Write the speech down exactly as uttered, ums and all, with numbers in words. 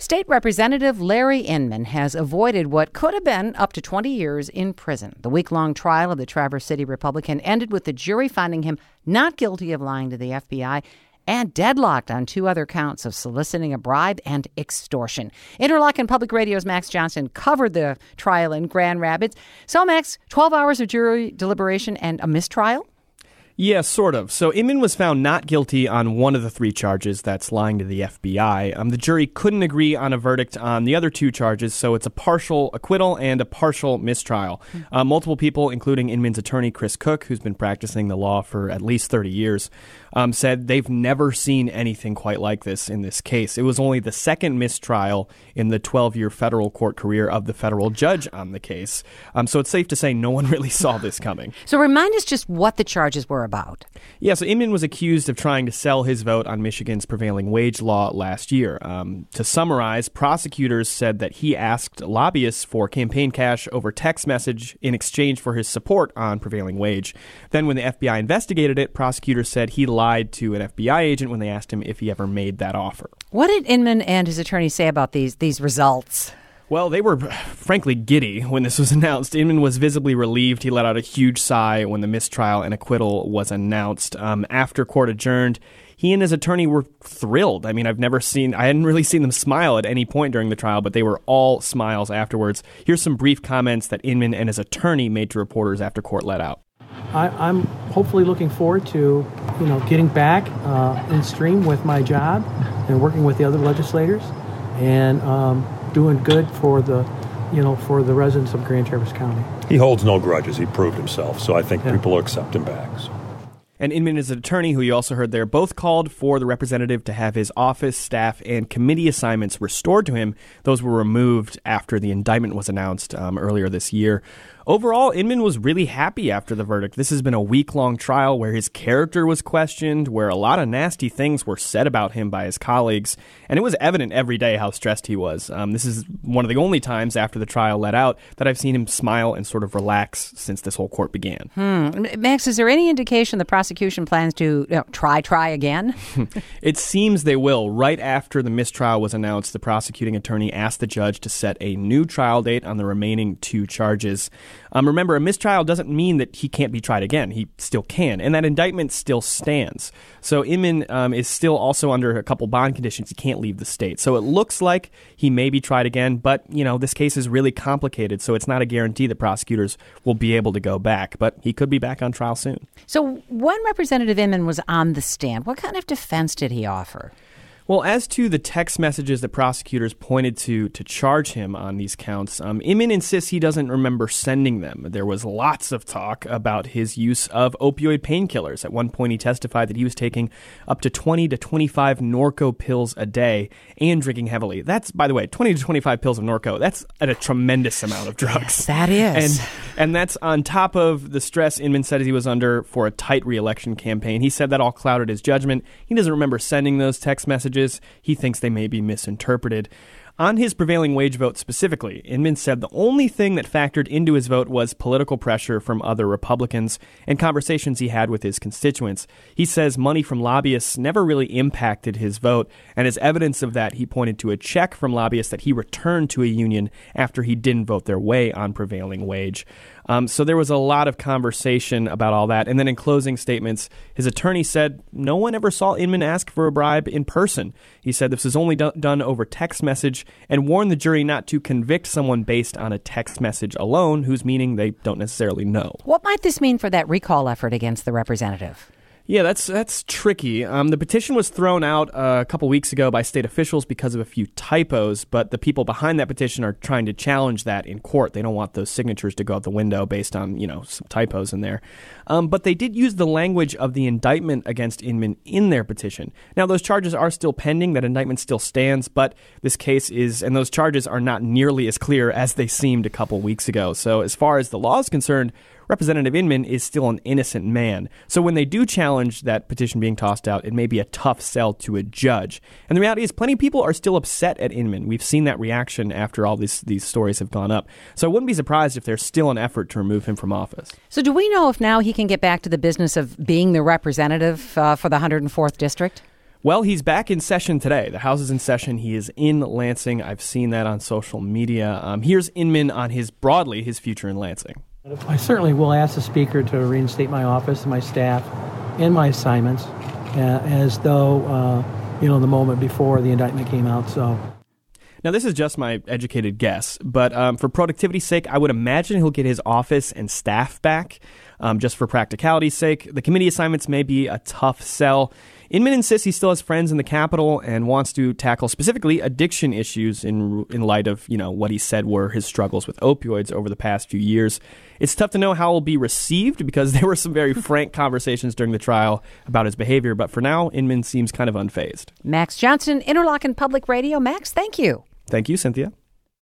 State Representative Larry Inman has avoided what could have been up to twenty years in prison. The week-long trial of the Traverse City Republican ended with the jury finding him not guilty of lying to the F B I and deadlocked on two other counts of soliciting a bribe and extortion. Interlochen Public Radio's Max Johnson covered the trial in Grand Rapids. So, Max, twelve hours of jury deliberation and a mistrial? Yeah, sort of. So Inman was found not guilty on one of the three charges, that's lying to the F B I. Um, the jury couldn't agree on a verdict on the other two charges, so it's a partial acquittal and a partial mistrial. Mm-hmm. Uh, multiple people, including Inman's attorney, Chris Cook, who's been practicing the law for at least thirty years, um, said they've never seen anything quite like this in this case. It was only the second mistrial in the twelve-year federal court career of the federal judge on the case. Um, so it's safe to say no one really saw this coming. So remind us just what the charges were about. Yeah, so Inman was accused of trying to sell his vote on Michigan's prevailing wage law last year. Um, to summarize, prosecutors said that he asked lobbyists for campaign cash over text message in exchange for his support on prevailing wage. Then when the F B I investigated it, prosecutors said he lied to an F B I agent when they asked him if he ever made that offer. What did Inman and his attorney say about these these results? Well, they were frankly giddy when this was announced. Inman was visibly relieved. He let out a huge sigh when the mistrial and acquittal was announced. Um, after court adjourned, he and his attorney were thrilled. I mean, I've never seen, I hadn't really seen them smile at any point during the trial, but they were all smiles afterwards. Here's some brief comments that Inman and his attorney made to reporters after court let out. I, I'm hopefully looking forward to, you know, getting back uh, in stream with my job and working with the other legislators and um, doing good for the, you know, for the residents of Grand Traverse County. He holds no grudges. He proved himself, so I think yeah. people will accept him back. So. And Inman is an attorney who you also heard there, both called for the representative to have his office, staff, and committee assignments restored to him. Those were removed after the indictment was announced um, earlier this year. Overall, Inman was really happy after the verdict. This has been a week-long trial where his character was questioned, where a lot of nasty things were said about him by his colleagues, and it was evident every day how stressed he was. Um, this is one of the only times after the trial let out that I've seen him smile and sort of relax since this whole court began. Hmm. Max, is there any indication the prosecution plans to you know, try, try again? It seems they will. Right after the mistrial was announced, the prosecuting attorney asked the judge to set a new trial date on the remaining two charges. Um, remember, a mistrial doesn't mean that he can't be tried again. He still can, and that indictment still stands. So Inman um, is still also under a couple bond conditions. He can't leave the state. So it looks like he may be tried again, but, you know, this case is really complicated, so it's not a guarantee that prosecutors will be able to go back, but he could be back on trial soon. So when Representative Inman was on the stand, what kind of defense did he offer? Well, as to the text messages that prosecutors pointed to to charge him on these counts, um, Inman insists he doesn't remember sending them. There was lots of talk about his use of opioid painkillers. At one point, he testified that he was taking up to twenty to twenty-five Norco pills a day and drinking heavily. That's, by the way, twenty to twenty-five pills of Norco. That's at a tremendous amount of drugs. Yes, that is. And, and that's on top of the stress Inman said he was under for a tight re-election campaign. He said that all clouded his judgment. He doesn't remember sending those text messages. He thinks they may be misinterpreted. On his prevailing wage vote specifically, Inman said the only thing that factored into his vote was political pressure from other Republicans and conversations he had with his constituents. He says money from lobbyists never really impacted his vote, and as evidence of that, he pointed to a check from lobbyists that he returned to a union after he didn't vote their way on prevailing wage. Um, so there was a lot of conversation about all that. And then in closing statements, his attorney said no one ever saw Inman ask for a bribe in person. He said this was only do- done over text message and warned the jury not to convict someone based on a text message alone, whose meaning they don't necessarily know. What might this mean for that recall effort against the representative? Yeah, that's that's tricky. Um, the petition was thrown out uh, a couple weeks ago by state officials because of a few typos, but the people behind that petition are trying to challenge that in court. They don't want those signatures to go out the window based on, you know, some typos in there. Um, but they did use the language of the indictment against Inman in their petition. Now, those charges are still pending. That indictment still stands, but this case is, and those charges are not nearly as clear as they seemed a couple weeks ago. So as far as the law is concerned, Representative Inman is still an innocent man. So when they do challenge that petition being tossed out, it may be a tough sell to a judge. And the reality is plenty of people are still upset at Inman. We've seen that reaction after all these, these stories have gone up. So I wouldn't be surprised if there's still an effort to remove him from office. So do we know if now he can get back to the business of being the representative uh, for the one hundred fourth District? Well, he's back in session today. The House is in session. He is in Lansing. I've seen that on social media. Um, here's Inman on his, broadly, his future in Lansing. I certainly will ask the Speaker to reinstate my office and my staff and my assignments uh, as though, uh, you know, the moment before the indictment came out. So. Now, this is just my educated guess, but um, for productivity's sake, I would imagine he'll get his office and staff back. Um, just for practicality's sake, the committee assignments may be a tough sell. Inman insists he still has friends in the Capitol and wants to tackle specifically addiction issues in in light of, you know, what he said were his struggles with opioids over the past few years. It's tough to know how he'll be received because there were some very frank conversations during the trial about his behavior. But for now, Inman seems kind of unfazed. Max Johnson, Interlochen Public Radio. Max, thank you. Thank you, Cynthia.